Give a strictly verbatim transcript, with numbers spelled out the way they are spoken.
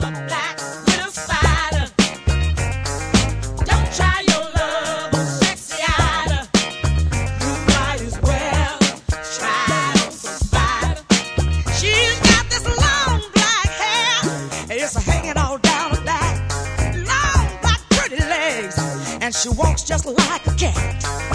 a black widow spider. Don't try your love on sexy Ida. You might as well try on some spider. She's got this long black hair, and it's hanging all down her back. Long black pretty legs, and she walks just like a cat.